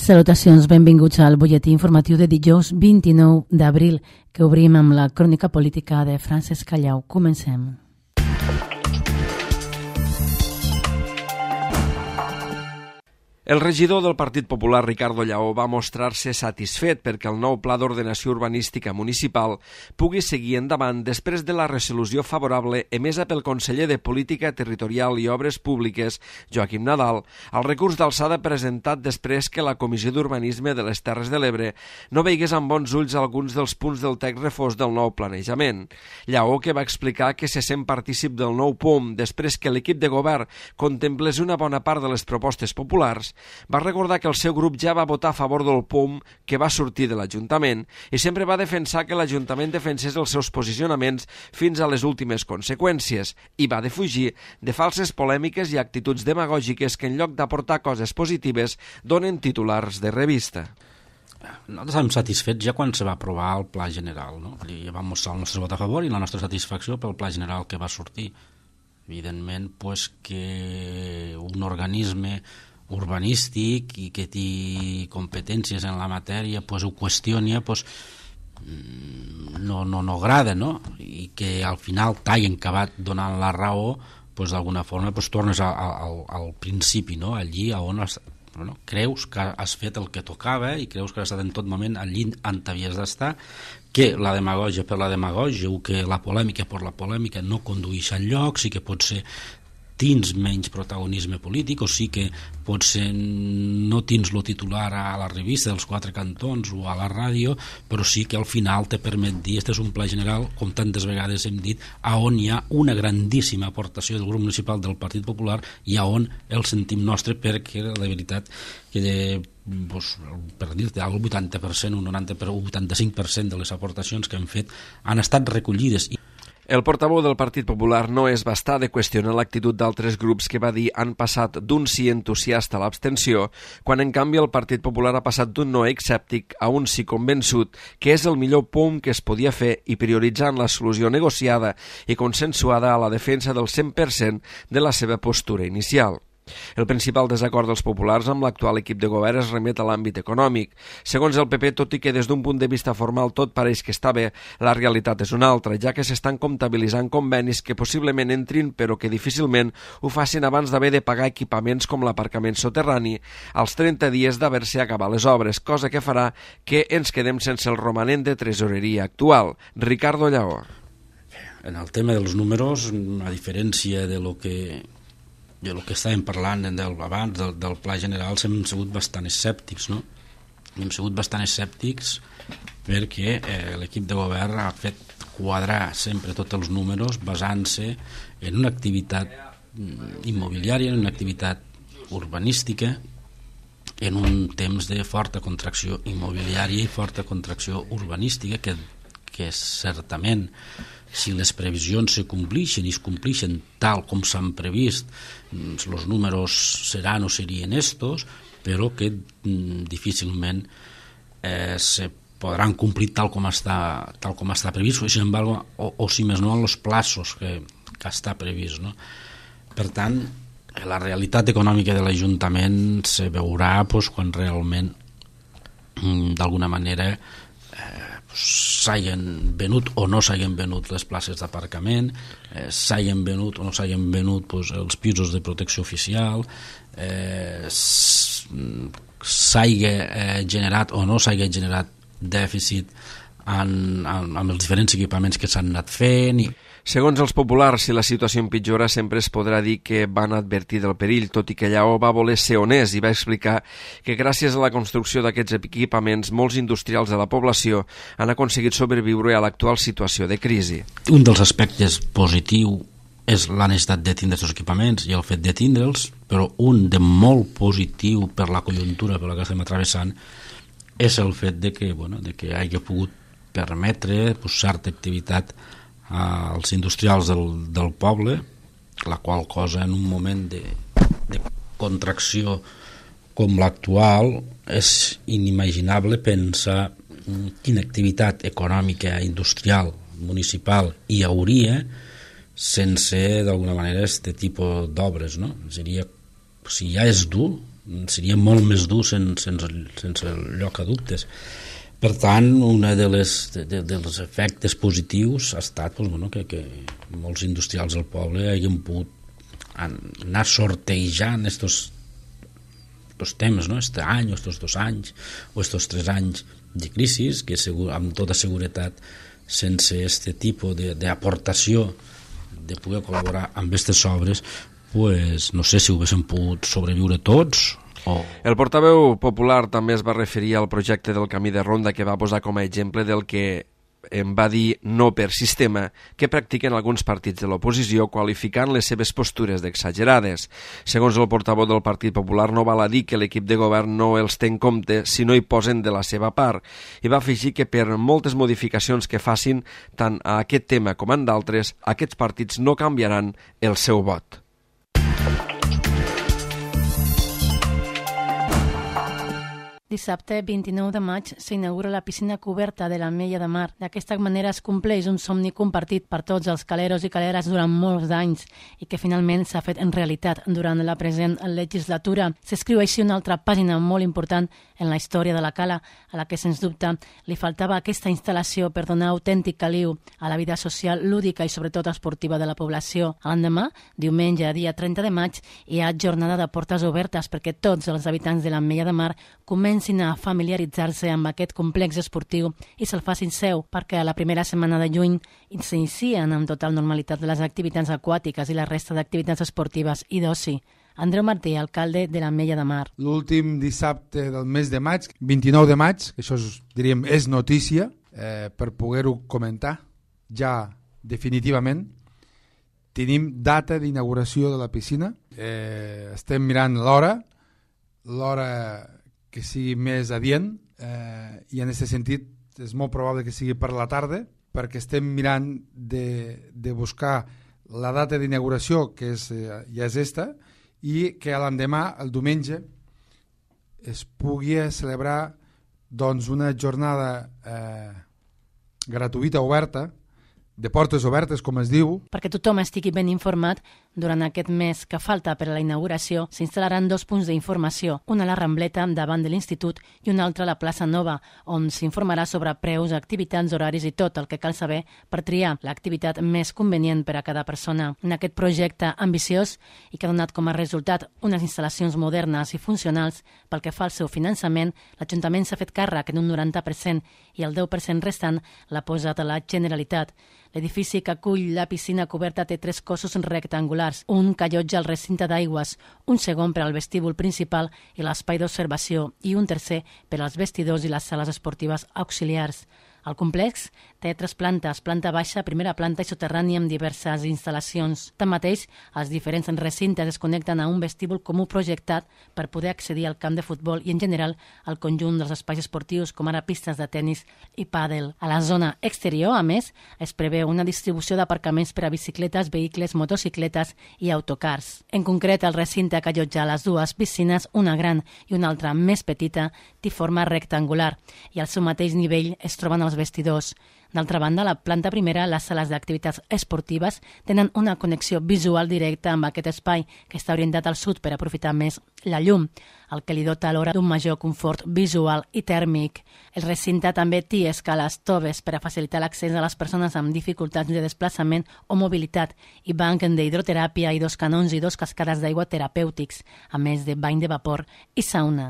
Salutacions, benvinguts al butlletí informatiu de dijous 29 d'abril, que obrim amb la crònica política de Francesc Callau. Comencem. El regidor del Partit Popular, Ricardo Lleó, va mostrar-se satisfet perquè el nou Pla d'Ordenació Urbanística Municipal pugui seguir endavant després de la resolució favorable emesa pel conseller de Política Territorial i Obres Públiques, Joaquim Nadal, al recurs d'alçada presentat després que la Comissió d'Urbanisme de les Terres de l'Ebre no veigués amb bons ulls alguns dels punts del text refós del nou planejament. Lleó, que va explicar que se sent partícip del nou POM després que l'equip de govern contemplés una bona part de les propostes populars, va recordar que el seu grup ja va votar a favor del POM que va sortir de l'Ajuntament i sempre va defensar que l'Ajuntament defensés els seus posicionaments fins a les últimes conseqüències i va defugir de falses polèmiques i actituds demagògiques que en lloc d'aportar coses positives donen titulars de revista. Nosaltres estem satisfets ja quan se va aprovar el Pla General, no? Ja vam mostrar el nostre vot a favor i la nostra satisfacció pel Pla General que va sortir. Evidentment, que un organisme urbanístic i que té competències en la matèria ho qüestiona, no agrada, no? I que al final t'hagin acabat donant la raó, d'alguna forma tornes al principi, no? Allí on creus que has fet el que tocava i creus que has estat en tot moment allí on havies d'estar, que la demagògia per la demagògia o que la polèmica per la polèmica no condueix enlloc, sí que pot ser tens menys protagonisme polític o sí que potser no tens el titular a la revista dels quatre cantons o a la ràdio, però sí que al final te permet dir este és un pla general, com tantes vegades hem dit, a on hi ha una grandíssima aportació del grup municipal del Partit Popular i a on el sentim nostre, perquè la veritat que per dir-te el 80%, un 90%, un 85% de les aportacions que hem fet han estat recollides. El portaveu del Partit Popular no es va estar de qüestionar l'actitud d'altres grups que va dir han passat d'un sí entusiasta a l'abstenció, quan en canvi el Partit Popular ha passat d'un no escèptic a un sí convençut que és el millor POM que es podia fer i prioritzant la solució negociada i consensuada a la defensa del 100% de la seva postura inicial. El principal desacord dels populars amb l'actual equip de govern es remet a l'àmbit econòmic. Segons el PP, tot i que des d'un punt de vista formal tot pareix que està bé, la realitat és una altra, ja que s'estan comptabilitzant convenis que possiblement entrin però que difícilment ho facin abans d'haver de pagar equipaments com l'aparcament soterrani als 30 dies d'haver-se acabat les obres, cosa que farà que ens quedem sense el romanent de tresoreria actual. Ricardo Lleó. En el tema dels números, a diferència de lo que estàvem parlant abans del Pla General, hem sigut bastant escèptics, no? Hem sigut bastant escèptics perquè l'equip de govern ha fet quadrar sempre tots els números basant-se en una activitat immobiliària, en una activitat urbanística, en un temps de forta contracció immobiliària i forta contracció urbanística que certament, si les previsions se complixen i es complixen tal com s'han previst, els números seran o serien estos, però que difícilment se podran complir tal com està previst, sin embargo, o si més no en els plaços que està previst, no? Per tant, la realitat econòmica de l'Ajuntament se veurà quan realment d'alguna manera s'hagin venut o no s'hagin venut les places d'aparcament, s'hagin venut o no s'hagin venut els pisos de protecció oficial, s'hagi generat o no s'hagi generat dèficit amb els diferents equipaments que s'han anat fent. Segons els populars, si la situació empitjora, sempre es podrà dir que van advertir del perill, tot i que Lleó va voler ser honest i va explicar que gràcies a la construcció d'aquests equipaments, molts industrials de la població han aconseguit sobreviure a l'actual situació de crisi. Un dels aspectes positius és la necessitat de tindre aquests equipaments i el fet de tindre'ls, però un de molt positiu per la conjuntura per la que estem travessant és el fet de que hagi pogut permetre certa activitat als industrials del poble, la qual cosa en un moment de contracció com l'actual és inimaginable pensar quina activitat econòmica, industrial, municipal hi hauria sense d'alguna manera aquest tipus d'obres, no? Seria, si ja és dur seria molt més dur sense lloc a dubtes. Per tant, un dels efectes positius ha estat que molts industrials del poble hagin pogut anar sortejant estos temes, este any o estos 2 anys o estos 3 anys de crisi, que amb tota seguretat sense aquest tipus d'aportació de poder col·laborar amb aquestes obres, pues, no sé si ho haguéssim pogut sobreviure tots. El portaveu popular també es va referir al projecte del camí de ronda que va posar com a exemple del que em va dir no per sistema que practiquen alguns partits de l'oposició, qualificant les seves postures d'exagerades. Segons el portaveu del Partit Popular, no val a dir que l'equip de govern no els té en compte si no hi posen de la seva part, i va afegir que per moltes modificacions que facin tant a aquest tema com en d'altres, aquests partits no canviaran el seu vot. Dissabte 29 de maig s'inaugura la piscina coberta de l'Ametlla de Mar. D'aquesta manera es compleix un somni compartit per tots els caleros i caleres durant molts anys i que finalment s'ha fet en realitat durant la present legislatura. S'escriu així una altra pàgina molt important en la història de la cala, a la que sens dubte li faltava aquesta instal·lació per donar autèntic caliu a la vida social, lúdica i sobretot esportiva de la població. L'endemà, diumenge, dia 30 de maig, hi ha jornada de portes obertes perquè tots els habitants de l'Ametlla de Mar comencin a familiaritzar-se amb aquest complex esportiu i se'l facin seu, perquè a la primera setmana de juny s'inicien amb total normalitat les activitats aquàtiques i la resta d'activitats esportives i d'oci. Andreu Martí, alcalde de l'Ametlla de Mar. L'últim dissabte del mes de maig, 29 de maig, que això diríem és notícia, per poder-ho comentar ja definitivament, tenim data d'inauguració de la piscina. Estem mirant l'hora que sigui més adient, i en aquest sentit és molt probable que sigui per la tarda, perquè estem mirant de buscar la data d'inauguració, que ja és esta, i que l'endemà, el diumenge, es pugui celebrar una jornada gratuïta, oberta, de portes obertes, com es diu. Perquè tothom estigui ben informat, durant aquest mes que falta per a la inauguració s'instal·laran 2 punts d'informació, un a la Rambleta davant de l'Institut i un altre a la plaça Nova, on s'informarà sobre preus, activitats, horaris i tot el que cal saber per triar l'activitat més convenient per a cada persona. En aquest projecte ambiciós i que ha donat com a resultat unes instal·lacions modernes i funcionals, pel que fa al seu finançament, l'Ajuntament s'ha fet càrrec en un 90% i el 10% restant l'ha posat a la Generalitat. L'edifici que acull la piscina coberta té 3 cossos rectangulars, un que allotja el recinte d'aigües, un segon per al vestíbul principal i l'espai d'observació i un tercer per als vestidors i les sales esportives auxiliars. El complex té 3 plantes, planta baixa, primera planta i soterrani amb diverses instal·lacions. Tanmateix, els diferents recintes es connecten a un vestíbul comú projectat per poder accedir al camp de futbol i, en general, al conjunt dels espais esportius, com ara pistes de tennis i pàdel. A la zona exterior, a més, es preveu una distribució d'aparcaments per a bicicletes, vehicles, motocicletes i autocars. En concret, el recinte que allotja les 2 piscines, una gran i una altra més petita, té forma rectangular i al seu mateix nivell es troben els vestidors. D'altra banda, a la planta primera, les sales d'activitats esportives tenen una connexió visual directa amb aquest espai, que està orientat al sud per aprofitar més la llum, el que li dota alhora d'un major confort visual i tèrmic. El recinte també té escales toves per a facilitar l'accés a les persones amb dificultats de desplaçament o mobilitat i banc d'hidroteràpia i 2 canons i 2 cascades d'aigua terapèutics, a més de bany de vapor i sauna.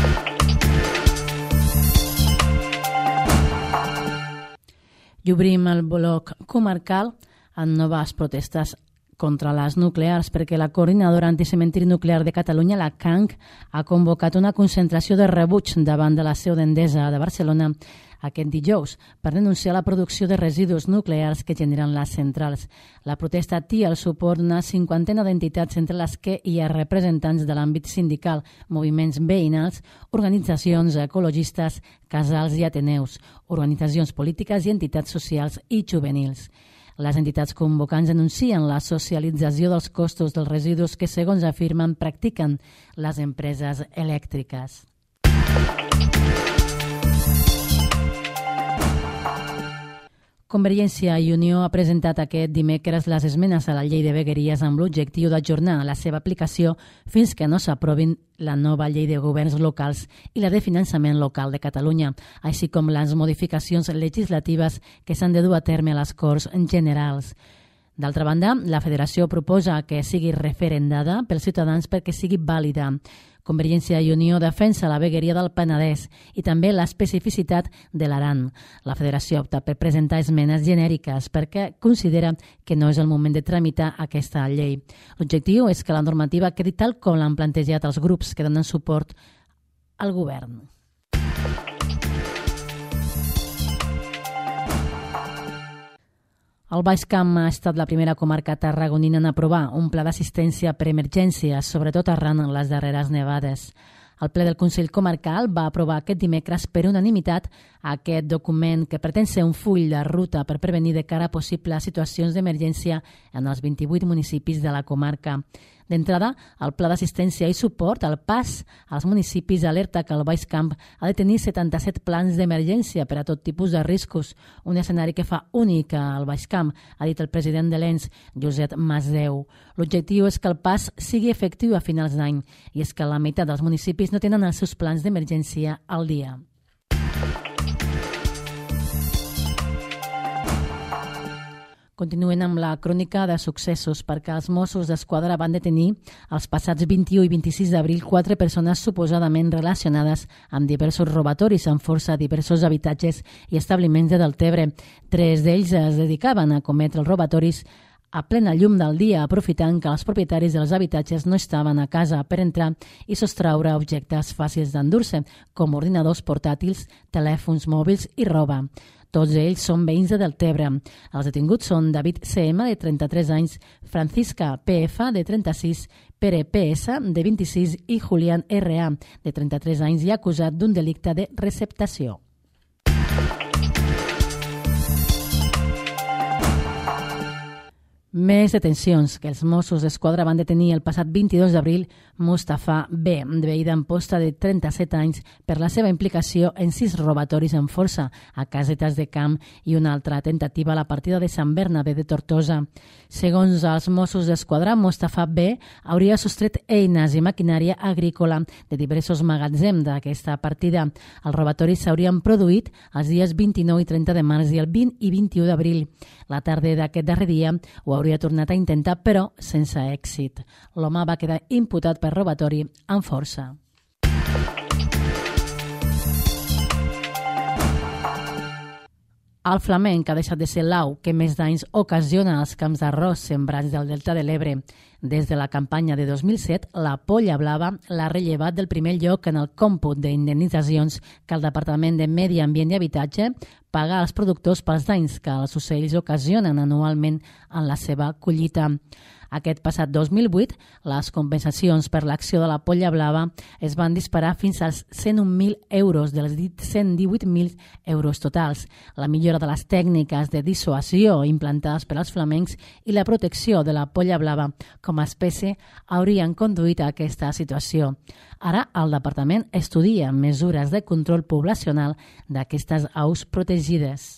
I obrim el bloc comarcal amb noves protestes contra les nuclears, perquè la Coordinadora Anticementiri Nuclear de Catalunya, la CANC, ha convocat una concentració de rebuig davant de la seu d'Endesa de Barcelona aquest dijous per denunciar la producció de residus nuclears que generen les centrals. La protesta té el suport d'una 50ena d'entitats, entre les que hi ha representants de l'àmbit sindical, moviments veïnals, organitzacions ecologistes, casals i ateneus, organitzacions polítiques i entitats socials i juvenils. Les entitats convocants denuncien la socialització dels costos dels residus que, segons afirmen, practiquen les empreses elèctriques. Convergència i Unió ha presentat aquest dimecres les esmenes a la llei de vegueries amb l'objectiu d'ajornar la seva aplicació fins que no s'aprovin la nova llei de governs locals i la de finançament local de Catalunya, així com les modificacions legislatives que s'han de dur a terme a les Corts Generals. D'altra banda, la Federació proposa que sigui referendada pels ciutadans perquè sigui vàlida. Convergència i Unió defensa la vegueria del Penedès i també l'especificitat de l'Aran. La Federació opta per presentar esmenes genèriques perquè considera que no és el moment de tramitar aquesta llei. L'objectiu és que la normativa quedi tal com l'han plantejat els grups que donen suport al govern. El Baix Camp ha estat la primera comarca tarragonina en aprovar un pla d'assistència per emergències, sobretot arran les darreres nevades. El ple del Consell Comarcal va aprovar aquest dimecres per unanimitat aquest document que pretén ser un full de ruta per prevenir de cara a possibles situacions d'emergència en els 28 municipis de la comarca. D'entrada, el Pla d'Assistència i Suport al PAS als municipis alerta que el Baix Camp ha de tenir 77 plans d'emergència per a tot tipus de riscos, un escenari que fa únic al Baix Camp, ha dit el president de l'ENS, Josep Masdeu. L'objectiu és que el PAS sigui efectiu a finals d'any i és que la meitat dels municipis no tenen els seus plans d'emergència al dia. Continuen amb la crònica de successos perquè els Mossos d'Esquadra van detenir els passats 21 i 26 d'abril 4 persones suposadament relacionades amb diversos robatoris amb força a diversos habitatges i establiments de Deltebre. 3 d'ells es dedicaven a cometre els robatoris a plena llum del dia, aprofitant que els propietaris dels habitatges no estaven a casa per entrar i sostraure objectes fàcils d'endur-se, com ordinadors portàtils, telèfons mòbils i roba. Tots ells són veïns de Deltebre. Els detinguts són David CM, de 33 anys, Francisca PF, de 36, Pere PS, de 26 i Julián RA, de 33 anys i acusat d'un delicte de receptació. Més detencions que els Mossos d'Esquadra van detenir el passat 22 d'abril Mustafa B, veí d'Amposta de 37 anys, per la seva implicació en 6 robatoris amb força a casetes de camp i una altra tentativa a la partida de Sant Bernabé de Tortosa. Segons els Mossos d'Esquadra, Mustafa B hauria sostret eines i maquinària agrícola de diversos magatzems d'aquesta partida. Els robatoris s'haurien produït els dies 29 i 30 de març i el 20 i 21 d'abril. La tarda d'aquest darrer dia ho hauria tornat a intentar, però sense èxit. L'home va quedar imputat per robatori amb força. El flamenc ha deixat de ser l'au que més danys ocasiona als camps d'arròs sembrats del Delta de l'Ebre. Des de la campanya de 2007, la Polla Blava l'ha rellevat del primer lloc en el còmput d'indemnitzacions que el Departament de Medi Ambient i Habitatge paga als productors pels danys que els ocells ocasionen anualment en la seva collita. Aquest passat 2008, les compensacions per l'acció de la Polla Blava es van disparar fins als 101.000 euros dels 118.000 euros totals. La millora de les tècniques de dissuasió implantades per als flamencs i la protecció de la Polla Blava com a espècie haurien conduït a aquesta situació. Ara, el departament estudia mesures de control poblacional d'aquestes aus protegides.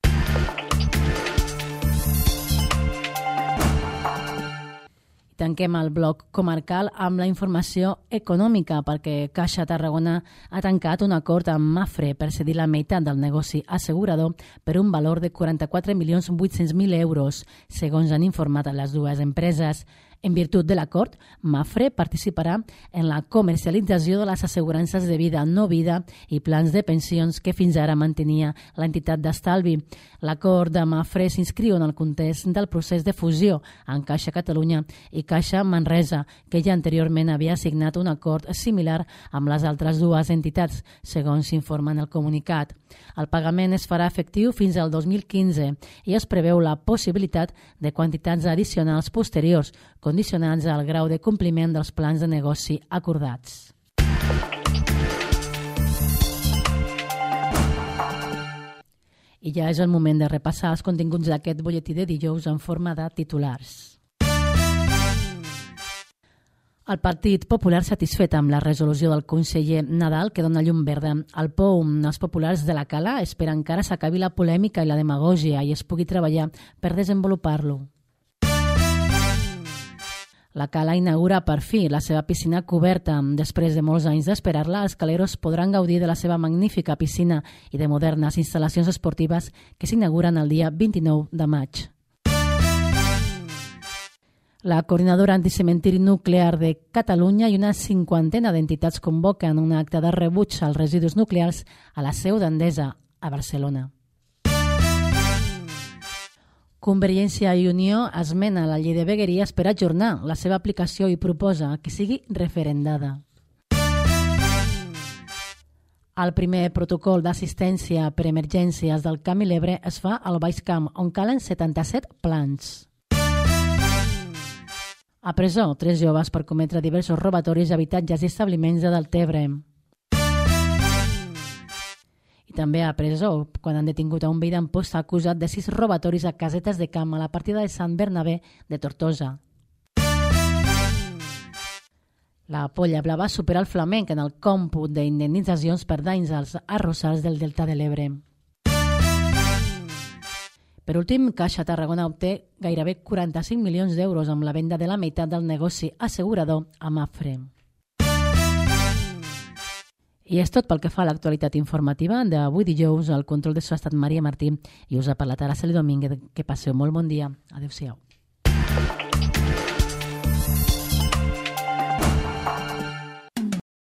Tanquem el bloc comarcal amb la informació econòmica perquè Caixa Tarragona ha tancat un acord amb Mapfre per cedir la meitat del negoci assegurador per un valor de 44.800.000 euros, segons han informat les dues empreses. En virtut de l'acord, Mapfre participarà en la comercialització de les assegurances de vida, no vida i plans de pensions que fins ara mantenia l'entitat d'estalvi. L'acord de Mapfre s'inscriu en el context del procés de fusió en Caixa Catalunya i Caixa Manresa, que ja anteriorment havia signat un acord similar amb les altres dues entitats, segons s'informa en el comunicat. El pagament es farà efectiu fins al 2015 i es preveu la possibilitat de quantitats addicionals posteriors, condicionats al grau de compliment dels plans de negoci acordats. I ja és el moment de repassar els continguts d'aquest butlletí de dijous en forma de titulars. El Partit Popular, satisfet amb la resolució del conseller Nadal, que dona llum verda al POU, els populars de la Cala esperen que ara s'acabi la polèmica i la demagògia i es pugui treballar per desenvolupar-lo. La Cala inaugura per fi la seva piscina coberta. Després de molts anys d'esperar-la, els caleros podran gaudir de la seva magnífica piscina i de modernes instal·lacions esportives que s'inauguren el dia 29 de maig. La coordinadora anticementiri nuclear de Catalunya i una 50ena d'entitats convoquen un acte de rebuig als residus nuclears a la seu d'Endesa, a Barcelona. Convergència i Unió esmena la llei de vegueries per ajornar la seva aplicació i proposa que sigui referendada. El primer protocol d'assistència per emergències del Camp i l'Ebre es fa al Baix Camp, on calen 77 plans. A presó, 3 joves per cometre diversos robatoris d'habitatges i establiments de Deltebre. I també a presó, quan han detingut a un veí d'Amposta acusat de 6 robatoris a casetes de camp a la partida de Sant Bernabé de Tortosa. La Polla Blava supera el flamenc en el còmput d'indemnitzacions per danys als arrossars del Delta de l'Ebre. Per últim, Caixa Tarragona obté gairebé 45 milions d'euros amb la venda de la meitat del negoci assegurador a Mapfre. I és tot pel que fa a l'actualitat informativa d'avui dijous. Al control de so ha estat Maria Martí i us ha parlat ara Celi Domínguez. Que passeu molt bon dia. Adéu-siau.